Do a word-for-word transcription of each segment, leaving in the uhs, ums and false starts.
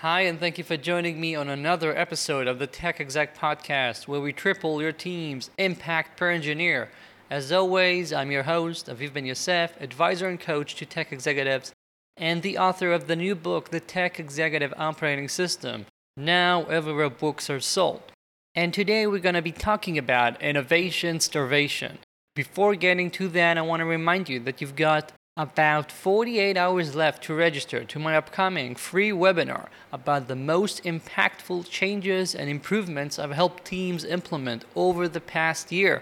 Hi, and thank you for joining me on another episode of the Tech Exec Podcast, where we triple your team's impact per engineer. As always, I'm your host, Aviv Ben Yosef, advisor and coach to tech executives, and the author of the new book, The Tech Executive Operating System, now everywhere books are sold. And today we're going to be talking about innovation starvation. Before getting to that, I want to remind you that you've got about forty-eight hours left to register to my upcoming free webinar about the most impactful changes and improvements I've helped teams implement over the past year.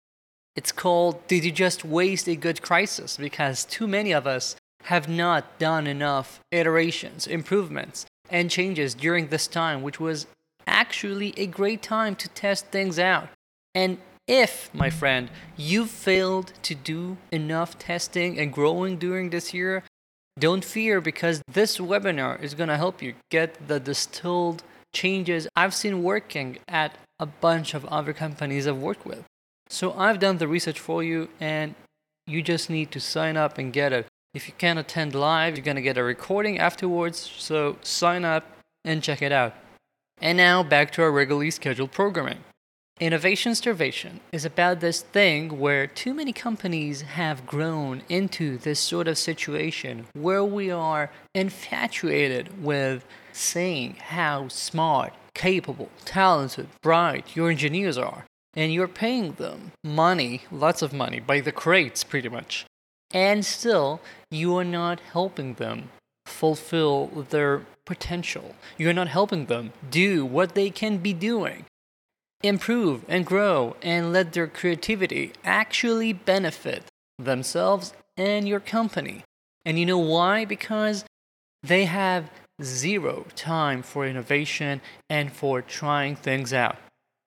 It's called Did You Just Waste a Good Crisis? Because too many of us have not done enough iterations, improvements, and changes during this time, which was actually a great time to test things out. And if, my friend, you've failed to do enough testing and growing during this year, don't fear, because this webinar is going to help you get the distilled changes I've seen working at a bunch of other companies I've worked with. So I've done the research for you, and you just need to sign up and get it. If you can't attend live, you're going to get a recording afterwards, so sign up and check it out. And now back to our regularly scheduled programming. Innovation starvation is about this thing where too many companies have grown into this sort of situation where we are infatuated with saying how smart, capable, talented, bright your engineers are. And you're paying them money, lots of money, by the crates pretty much. And still, you are not helping them fulfill their potential. You're not helping them do what they can be doing. Improve and grow and let their creativity actually benefit themselves and your company. And you know why? Because they have zero time for innovation and for trying things out.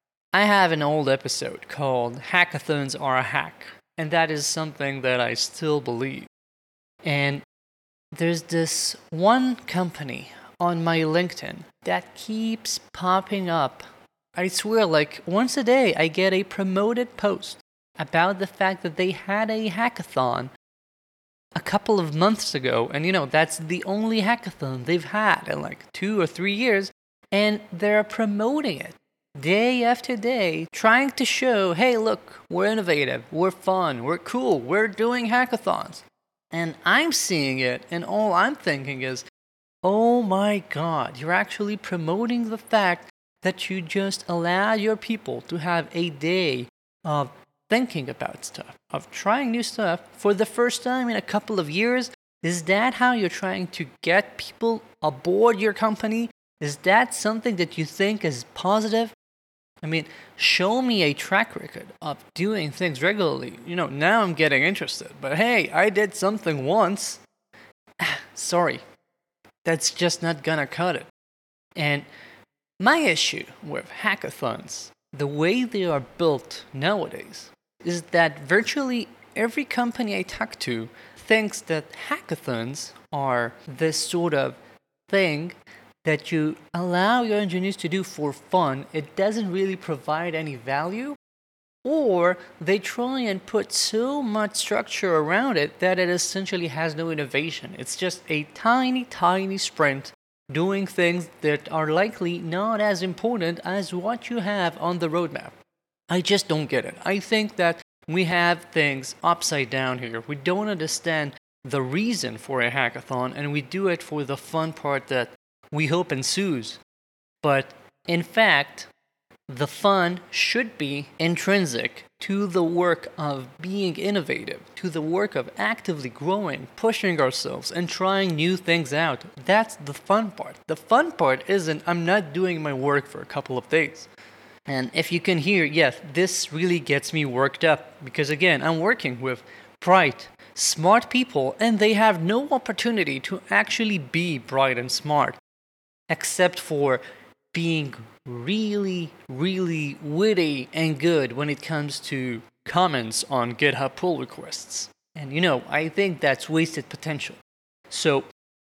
I have an old episode called Hackathons Are a Hack, and that is something that I still believe. And there's this one company on my LinkedIn that keeps popping up. I swear, like once a day, I get a promoted post about the fact that they had a hackathon a couple of months ago. And you know, that's the only hackathon they've had in like two or three years. And they're promoting it day after day, trying to show, hey, look, we're innovative, we're fun, we're cool, we're doing hackathons. And I'm seeing it, and all I'm thinking is, oh my God, you're actually promoting the fact that you just allow your people to have a day of thinking about stuff, of trying new stuff for the first time in a couple of years. Is that how you're trying to get people aboard your company? Is that something that you think is positive? I mean, show me a track record of doing things regularly. You know, now I'm getting interested. But hey, I did something once. Sorry, that's just not gonna cut it. And my issue with hackathons, the way they are built nowadays, is that virtually every company I talk to thinks that hackathons are this sort of thing that you allow your engineers to do for fun. It doesn't really provide any value, or they try and put so much structure around it that it essentially has no innovation. It's just a tiny, tiny sprint doing things that are likely not as important as what you have on the roadmap. I just don't get it. I think that we have things upside down here. We don't understand the reason for a hackathon, and we do it for the fun part that we hope ensues. But in fact, the fun should be intrinsic to the work of being innovative, to the work of actively growing, pushing ourselves, and trying new things out. That's the fun part. The fun part isn't, I'm not doing my work for a couple of days. And if you can hear, yes, this really gets me worked up, because again, I'm working with bright, smart people, and they have no opportunity to actually be bright and smart, except for being really, really witty and good when it comes to comments on GitHub pull requests. And you know, I think that's wasted potential. So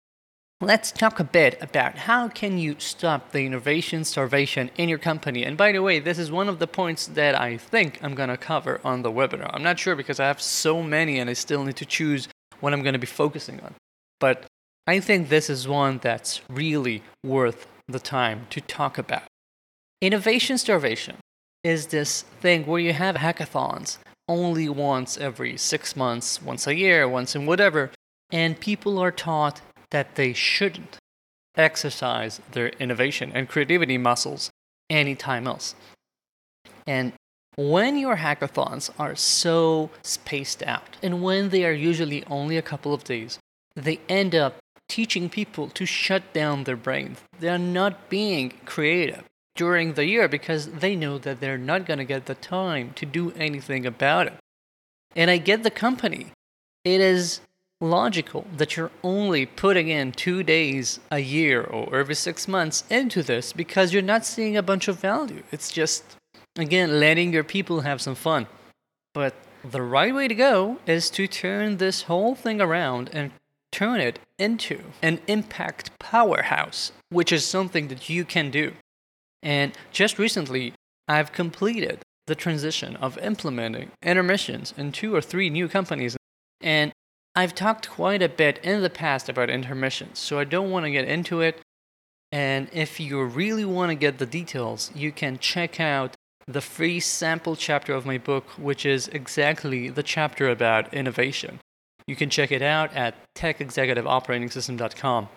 let's talk a bit about how can you stop the innovation starvation in your company. And by the way, this is one of the points that I think I'm going to cover on the webinar. I'm not sure because I have so many and I still need to choose what I'm going to be focusing on. But I think this is one that's really worth the time to talk about. Innovation starvation is this thing where you have hackathons only once every six months, once a year, once in whatever, and people are taught that they shouldn't exercise their innovation and creativity muscles anytime else. And when your hackathons are so spaced out, and when they are usually only a couple of days, they end up teaching people to shut down their brains. They are not being creative during the year because they know that they're not going to get the time to do anything about it. And I get the company. It is logical that you're only putting in two days a year or every six months into this because you're not seeing a bunch of value. It's just, again, letting your people have some fun. But the right way to go is to turn this whole thing around and turn it into an impact powerhouse, which is something that you can do. And just recently, I've completed the transition of implementing intermissions in two or three new companies. And I've talked quite a bit in the past about intermissions, so I don't want to get into it. And if you really want to get the details, you can check out the free sample chapter of my book, which is exactly the chapter about innovation. You can check it out at tech executive operating system dot com.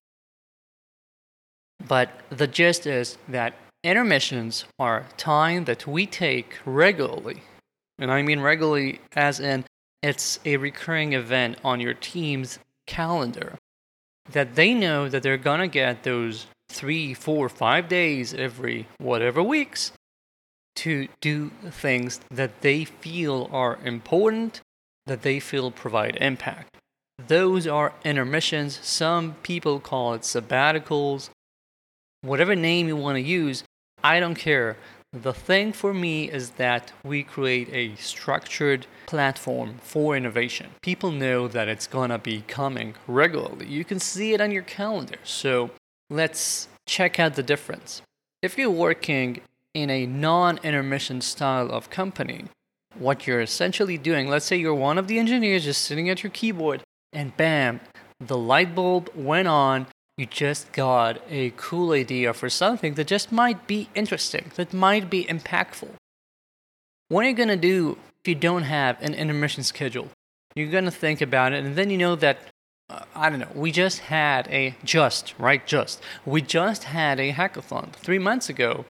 But the gist is that intermissions are time that we take regularly. And I mean regularly as in it's a recurring event on your team's calendar that they know that they're going to get those three, four, five days every whatever weeks to do things that they feel are important, that they feel provide impact. Those are intermissions. Some people call it sabbaticals. Whatever name you want to use, I don't care. The thing for me is that we create a structured platform for innovation. People know that it's gonna be coming regularly. You can see it on your calendar. So let's check out the difference. If you're working in a non-intermission style of company, what you're essentially doing, let's say you're one of the engineers just sitting at your keyboard and bam, the light bulb went on. You just got a cool idea for something that just might be interesting, that might be impactful. What are you going to do if you don't have an intermission schedule? You're going to think about it, and then you know that, uh, I don't know, we just had a, just, right, just, we just had a hackathon three months ago,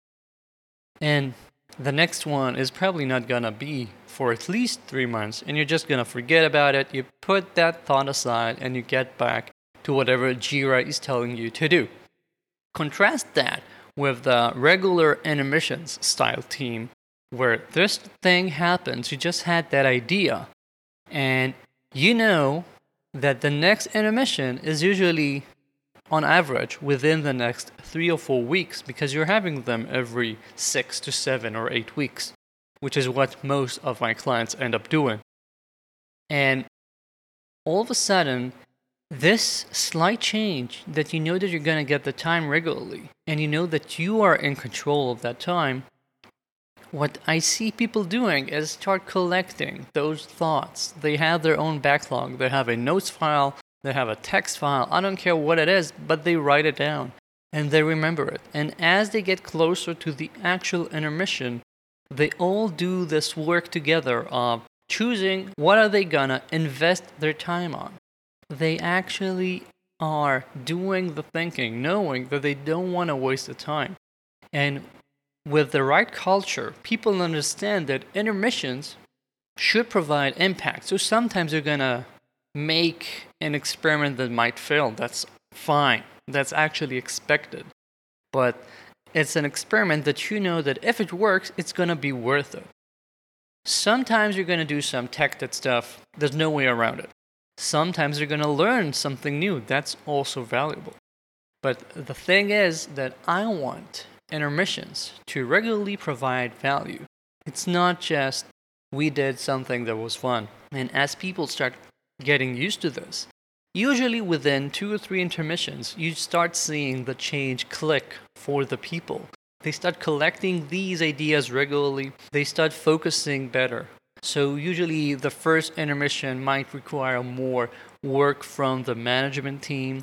and the next one is probably not going to be for at least three months, and you're just going to forget about it. You put that thought aside, and you get back to whatever Jira is telling you to do. Contrast that with the regular intermissions style team where this thing happens. You just had that idea and you know that the next intermission is usually on average within the next three or four weeks because you're having them every six to seven or eight weeks, which is what most of my clients end up doing. And all of a sudden, this slight change that you know that you're going to get the time regularly and you know that you are in control of that time, what I see people doing is start collecting those thoughts. They have their own backlog. They have a notes file. They have a text file. I don't care what it is, but they write it down and they remember it. And as they get closer to the actual intermission, they all do this work together of choosing what are they going to invest their time on. They actually are doing the thinking, knowing that they don't want to waste the time. And with the right culture, people understand that intermissions should provide impact. So sometimes you're going to make an experiment that might fail. That's fine. That's actually expected. But it's an experiment that you know that if it works, it's going to be worth it. Sometimes you're going to do some tech-that stuff. There's no way around it. Sometimes you're going to learn something new. That's also valuable. But the thing is that I want intermissions to regularly provide value. It's not just we did something that was fun. And as people start getting used to this, usually within two or three intermissions, you start seeing the change click for the people. They start collecting these ideas regularly. They start focusing better. So usually the first intermission might require more work from the management team.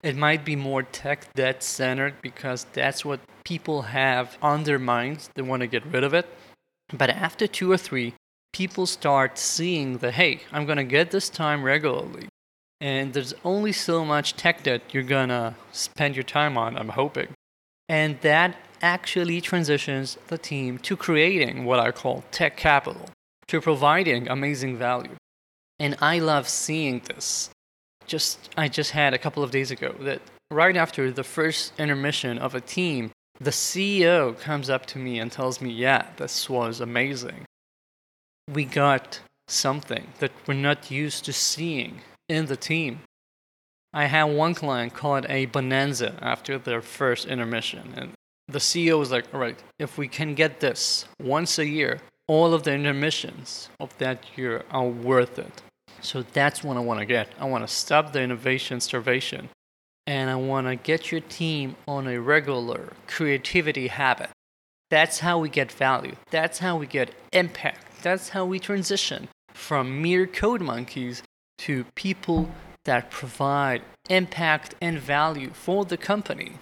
It might be more tech debt centered because that's what people have on their minds. They want to get rid of it. But after two or three, people start seeing that, hey, I'm going to get this time regularly. And there's only so much tech debt you're going to spend your time on, I'm hoping. And that actually transitions the team to creating what I call tech capital, to providing amazing value. And I love seeing this. Just I just had a couple of days ago that right after the first intermission of a team, the C E O comes up to me and tells me, yeah, this was amazing. We got something that we're not used to seeing in the team. I had one client call it a bonanza after their first intermission. And the C E O was like, all right, if we can get this once a year, all of the intermissions of that year are worth it. So that's what I want to get. I want to stop the innovation starvation. And I want to get your team on a regular creativity habit. That's how we get value. That's how we get impact. That's how we transition from mere code monkeys to people that provide impact and value for the company.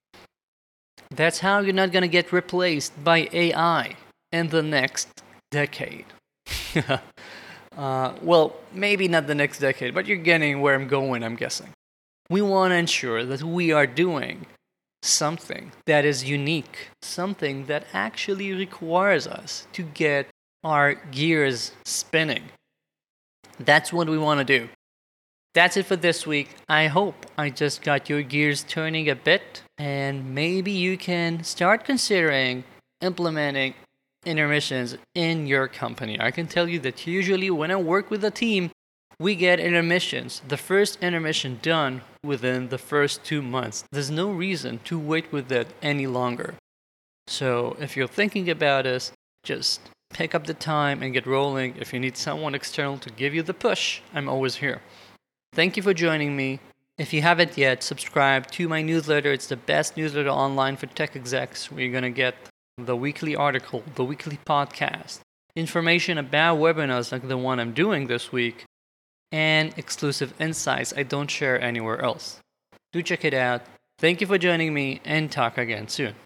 That's how you're not going to get replaced by A I in the next decade. uh, well, maybe not the next decade, but you're getting where I'm going, I'm guessing. We want to ensure that we are doing something that is unique, something that actually requires us to get our gears spinning. That's what we want to do. That's it for this week. I hope I just got your gears turning a bit, and maybe you can start considering implementing intermissions in your company. I can tell you that usually when I work with a team, we get intermissions, the first intermission done within the first two months. There's no reason to wait with it any longer. So if you're thinking about this, just pick up the time and get rolling. If you need someone external to give you the push, I'm always here. Thank you for joining me. If you haven't yet, subscribe to my newsletter. It's the best newsletter online for tech execs, where you're going to get the weekly article, the weekly podcast, information about webinars like the one I'm doing this week, and exclusive insights I don't share anywhere else. Do check it out. Thank you for joining me, and talk again soon.